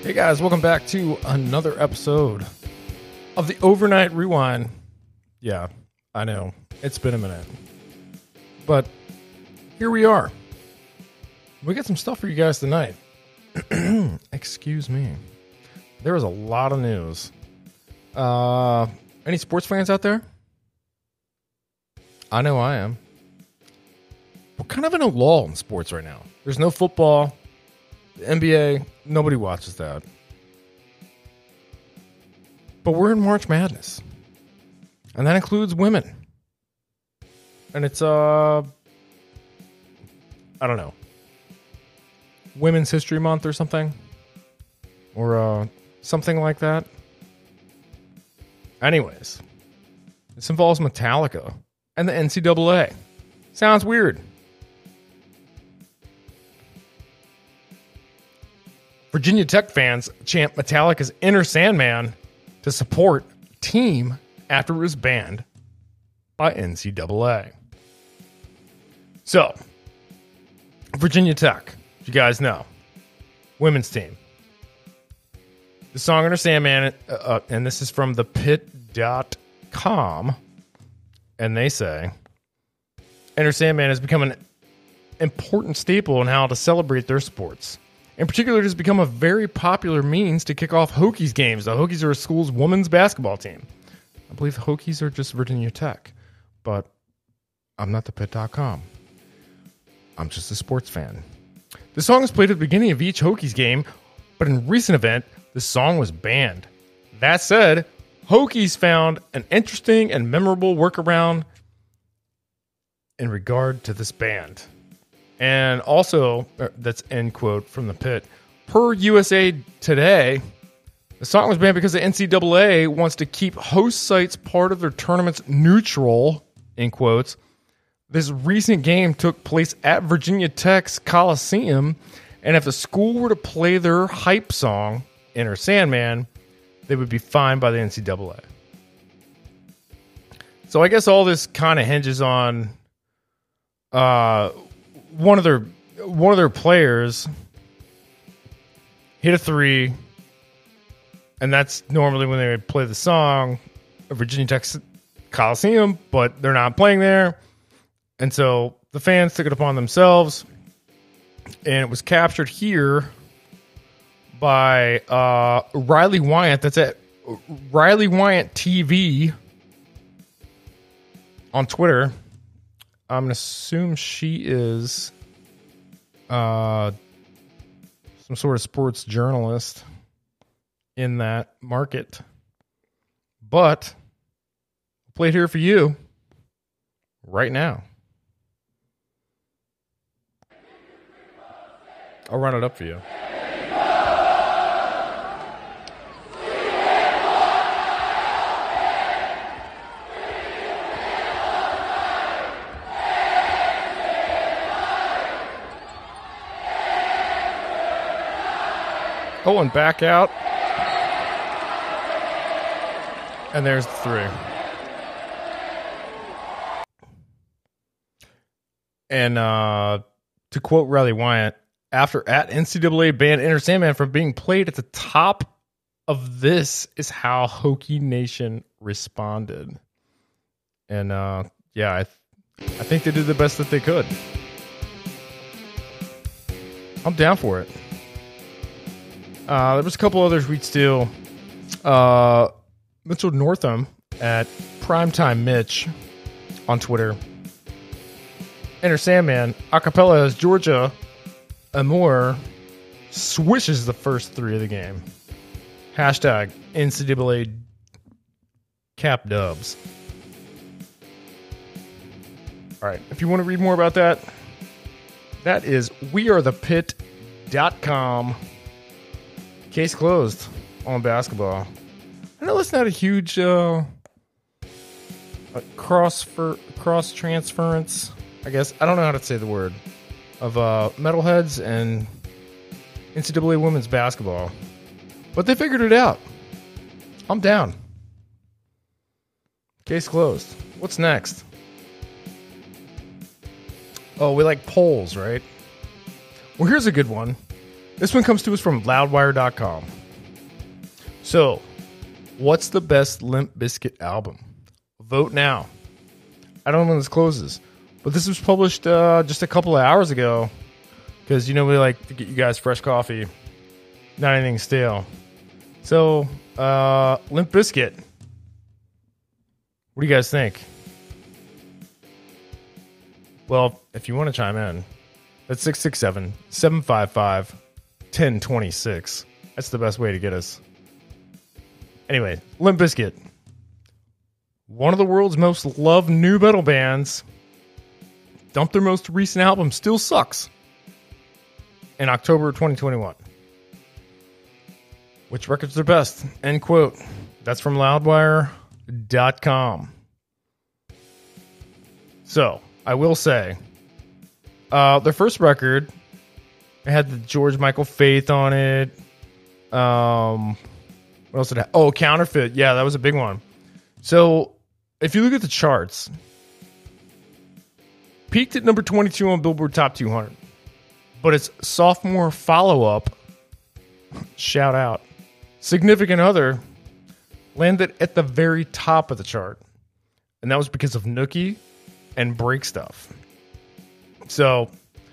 Hey guys, welcome back to another episode of the Overnight Rewind. Yeah, I know, it's been a minute. But here we are. We got some stuff for you guys tonight. Excuse me. There was a lot of news. Any sports fans out there? I know I am. We're kind of in a lull in sports right now. There's no football. The NBA, nobody watches that. But we're in March Madness. And that includes women. And it's, I don't know, Women's History Month or something? Or something like that? Anyways, this involves Metallica and the NCAA. Sounds weird. Virginia Tech fans chant Metallica's Enter Sandman to support team after it was banned by NCAA. So, Virginia Tech, you guys know, women's team. The song Enter Sandman, and this is from thepit.com, and they say, Enter Sandman has become an important staple in how to celebrate their sports. In particular, it has become a very popular means to kick off Hokies games. The Hokies are a school's women's basketball team. I believe the Hokies are just Virginia Tech, but I'm not thepit.com. I'm just a sports fan. The song is played at the beginning of each Hokies game, but in a recent event, the song was banned. That said, Hokies found an interesting and memorable workaround in regard to this band. And also, that's end quote from the Pit. Per USA Today, the song was banned because the NCAA wants to keep host sites part of their tournaments neutral, in quotes. This recent game took place at Virginia Tech's Coliseum, and if the school were to play their hype song, Enter Sandman, they would be fined by the NCAA. So I guess all this kind of hinges on one of their players hit a three, and that's normally when they would play the song at Virginia Tech's Coliseum, but they're not playing there. And so the fans took it upon themselves, and it was captured here by Riley Wyant. That's at Riley Wyant TV on Twitter. I'm going to assume she is some sort of sports journalist in that market. But I'll play it here for you right now. I'll run it up for you. Oh, and back out. And there's the three. And to quote Riley Wyant, after at NCAA banned Enter Sandman from being played at the top of this is how Hokie Nation responded. And yeah, I think they did the best that they could. I'm down for it. There was a couple other tweets too. Mitchell Northam at Primetime Mitch on Twitter. Enter Sandman, acapella as Georgia Amour swishes the first three of the game. Hashtag NCAA cap dubs. All right, if you want to read more about that, that is wearethepit.com. Case closed on basketball. I know it's not a huge cross transference, I guess. I don't know how to say the word. Of metalheads and NCAA women's basketball. But they figured it out. I'm down. Case closed. What's next? Oh, we like polls, right? Well, here's a good one. This one comes to us from loudwire.com. So, what's the best Limp Bizkit album? Vote now. I don't know when this closes, but this was published just a couple of hours ago because, we like to get you guys fresh coffee, not anything stale. So, Limp Bizkit. What do you guys think? Well, if you want to chime in, that's 667-755-1026. That's the best way to get us. Anyway, Limp Bizkit. One of the world's most loved new metal bands dumped their most recent album, Still Sucks, in October of 2021. Which record's their best? End quote. That's from Loudwire.com. So, I will say, their first record, it had the George Michael Faith on it. What else did it have? Oh, Counterfeit. Yeah, that was a big one. So, if you look at the charts, peaked at number 22 on Billboard Top 200. But its sophomore follow-up, shout out, Significant Other, landed at the very top of the chart. And that was because of Nookie and Break Stuff. So,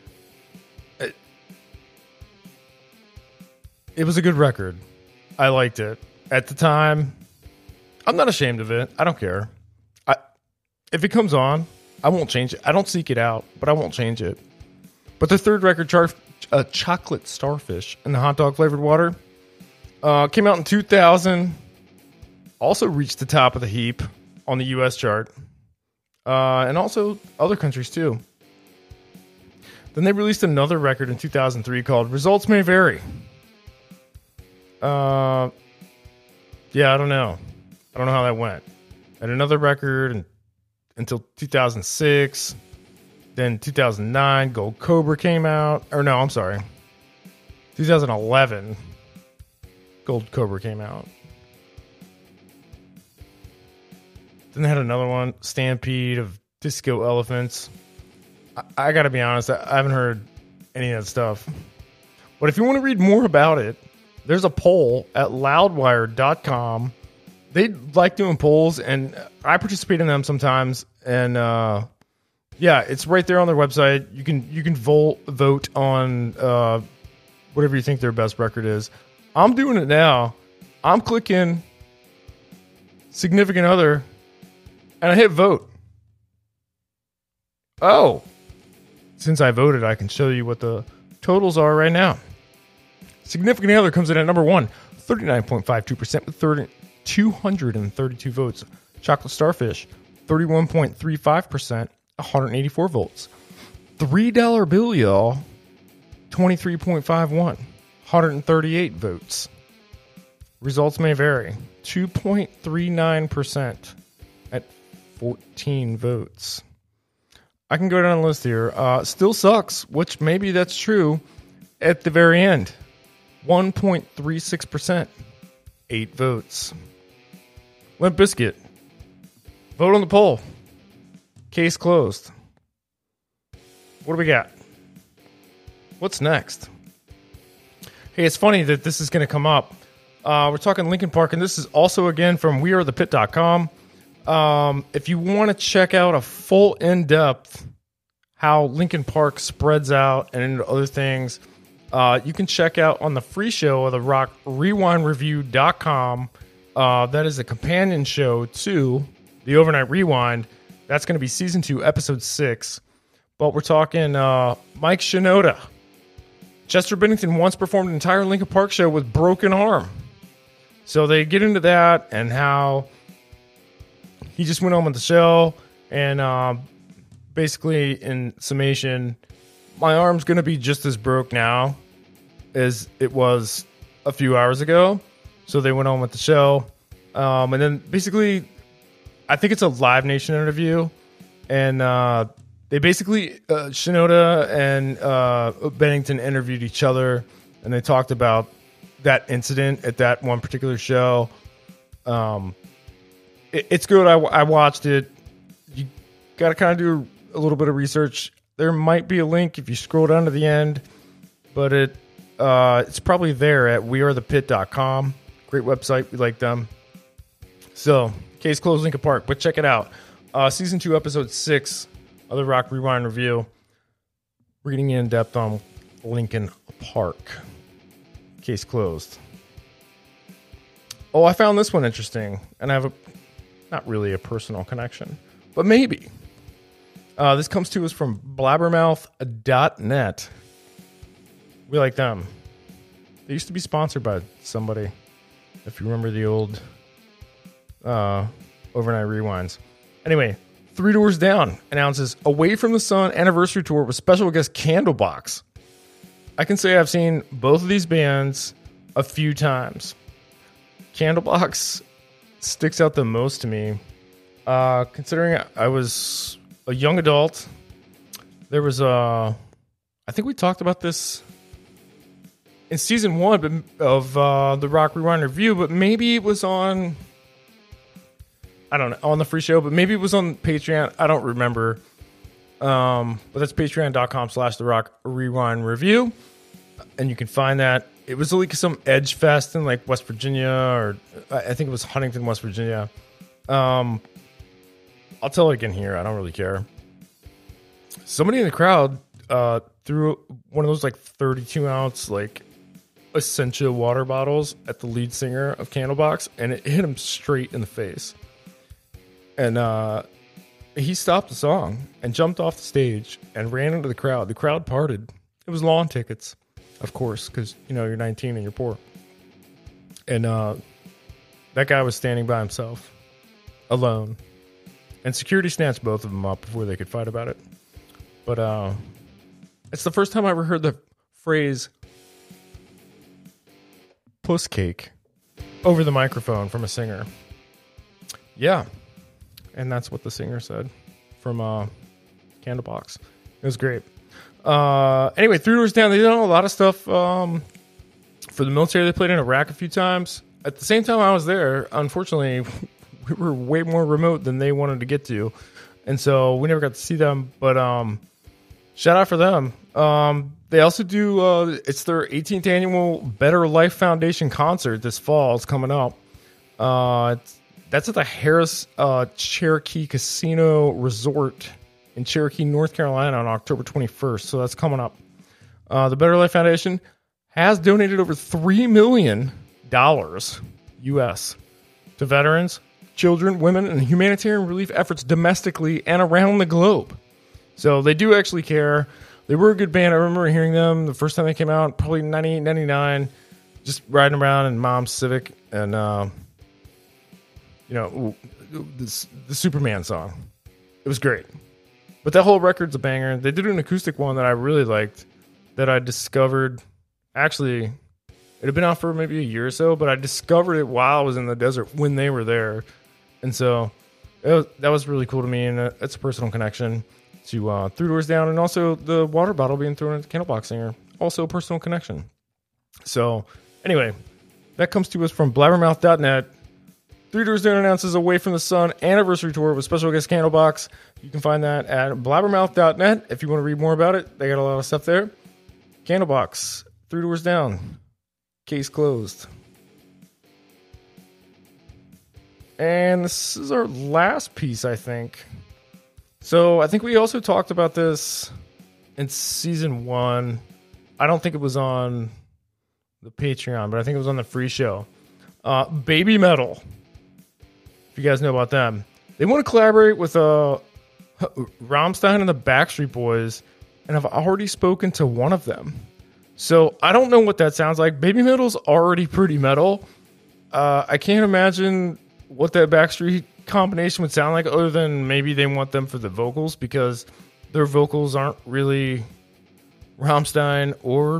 it was a good record. I liked it. At the time, I'm not ashamed of it. I don't care. If it comes on, I won't change it. I don't seek it out, but I won't change it. But the third record, Chocolate Starfish and the Hot Dog Flavored Water, came out in 2000. Also reached the top of the heap on the U.S. chart. And also other countries too. Then they released another record in 2003 called Results May Vary. Yeah, I don't know. I don't know how that went. And another record until 2006. Then 2009, Gold Cobra came out. Or no, I'm sorry. 2011, Gold Cobra came out. Then they had another one, Stampede of Disco Elephants. I gotta be honest, I haven't heard any of that stuff. But if you want to read more about it, there's a poll at loudwire.com. They like doing polls, and I participate in them sometimes. And yeah, it's right there on their website. You can vote on whatever you think their best record is. I'm doing it now. I'm clicking Significant Other, and I hit vote. Oh, since I voted, I can show you what the totals are right now. Significant Other comes in at number 1, 39.52% with 232 votes. Chocolate Starfish, 31.35%, 184 votes. $3 Bill, y'all, 23.51, 138 votes. Results May Vary, 2.39% at 14 votes. I can go down the list here. Still Sucks, which maybe that's true, at the very end. 1.36%, 8 votes. Limp Bizkit, vote on the poll. Case closed. What do we got? What's next? Hey, it's funny that this is going to come up. We're talking Linkin Park, and this is also, again, from wearethepit.com. If you want to check out a full in-depth how Linkin Park spreads out and into other things, you can check out on the free show of the rewindreview.com. That is a companion show to the Overnight Rewind. That's going to be season 2, episode 6. But we're talking Mike Shinoda. Chester Bennington once performed an entire Linkin Park show with broken arm. So they get into that and how he just went on with the show. And basically, in summation, my arm's going to be just as broke now as it was a few hours ago. So they went on with the show. And then basically, I think it's a Live Nation interview. And they basically, Shinoda and Bennington interviewed each other. And they talked about that incident at that one particular show. It's good. I watched it. You got to kind of do a little bit of research. There might be a link if you scroll down to the end. But it's probably there at wearethepit.com. Great website. We like them. So, case closed, Linkin Park. But check it out. Season 2, Episode 6 of the Rock Rewind Review. We're getting in depth on Linkin Park. Case closed. Oh, I found this one interesting. And I have not really a personal connection, but maybe. This comes to us from blabbermouth.net. We like them. They used to be sponsored by somebody. If you remember the old overnight rewinds. Anyway, Three Doors Down announces Away from the Sun anniversary tour with special guest Candlebox. I can say I've seen both of these bands a few times. Candlebox sticks out the most to me. Considering I was a young adult, there was I think we talked about this in season 1 of the Rock Rewind Review, but maybe it was on, I don't know, on the free show, but maybe it was on Patreon. I don't remember. But that's patreon.com/the Rock Rewind Review. And you can find that. It was like some Edge Fest in like West Virginia, or I think it was Huntington, West Virginia. I'll tell it again here. I don't really care. Somebody in the crowd threw one of those like 32-ounce like Essentia water bottles at the lead singer of Candlebox, and it hit him straight in the face. And he stopped the song and jumped off the stage and ran into the crowd. The crowd parted. It was lawn tickets, of course, because you're 19 and you're poor. And that guy was standing by himself, alone. And security snatched both of them up before they could fight about it. But it's the first time I ever heard the phrase puss cake over the microphone from a singer. Yeah. And that's what the singer said from Candlebox. It was great. Anyway, Three Doors Down, they did a lot of stuff for the military. They played in Iraq a few times. At the same time I was there, unfortunately, we were way more remote than they wanted to get to. And so we never got to see them. But shout out for them. They also do, it's their 18th annual Better Life Foundation concert this fall. It's coming up. That's at the Harris Cherokee Casino Resort in Cherokee, North Carolina on October 21st. So that's coming up. The Better Life Foundation has donated over $3 million U.S. to veterans, children, women, and humanitarian relief efforts domestically and around the globe. So they do actually care. They were a good band. I remember hearing them the first time they came out, probably 98, 99, just riding around in Mom's Civic and, the Superman song. It was great. But that whole record's a banger. They did an acoustic one that I really liked that I discovered. Actually, it had been out for maybe a year or so, but I discovered it while I was in the desert when they were there. And so that was really cool to me, and it's a personal connection to Three Doors Down, and also the water bottle being thrown at the Candlebox singer. Also a personal connection. So, anyway, that comes to us from blabbermouth.net. Three Doors Down announces Away from the Sun anniversary tour with special guest Candlebox. You can find that at blabbermouth.net if you want to read more about it. They got a lot of stuff there. Candlebox, Three Doors Down. Case closed. And this is our last piece, I think. So I think we also talked about this in season 1. I don't think it was on the Patreon, but I think it was on the free show. Baby Metal. If you guys know about them. They want to collaborate with Rammstein and the Backstreet Boys, and I've already spoken to one of them. So I don't know what that sounds like. Baby Metal's already pretty metal. I can't imagine what that Backstreet combination would sound like, other than maybe they want them for the vocals, because their vocals aren't really Rammstein or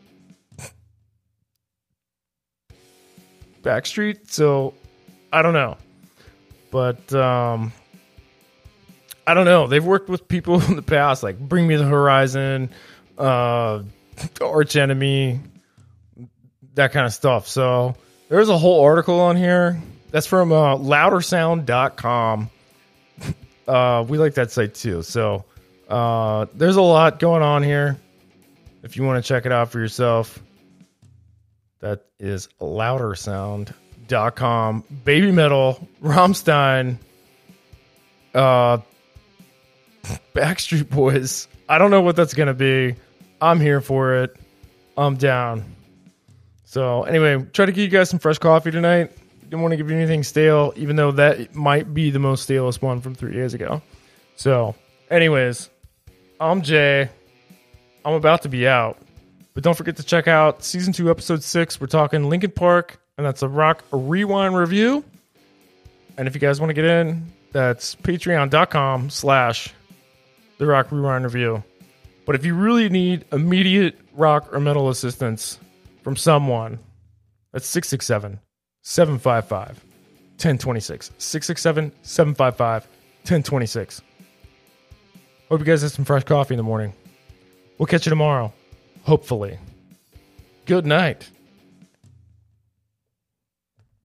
Backstreet. So I don't know. But I don't know. They've worked with people in the past, like Bring Me the Horizon, Arch Enemy, that kind of stuff. So there's a whole article on here. That's from loudersound.com. We like that site too. So there's a lot going on here if you want to check it out for yourself. That is loudersound.com. Baby Metal, Rammstein, Backstreet Boys. I don't know what that's going to be. I'm here for it. I'm down. So anyway, try to get you guys some fresh coffee tonight. Didn't want to give you anything stale, even though that might be the most stalest one from 3 days ago. So anyways, I'm Jay. I'm about to be out. But don't forget to check out Season 2, Episode 6. We're talking Linkin Park, and that's a Rock Rewind review. And if you guys want to get in, that's patreon.com/The Rock Rewind Review. But if you really need immediate rock or metal assistance from someone, that's 667-755-1026. 667-755-1026. Hope you guys have some fresh coffee in the morning. We'll catch you tomorrow. Hopefully. Good night.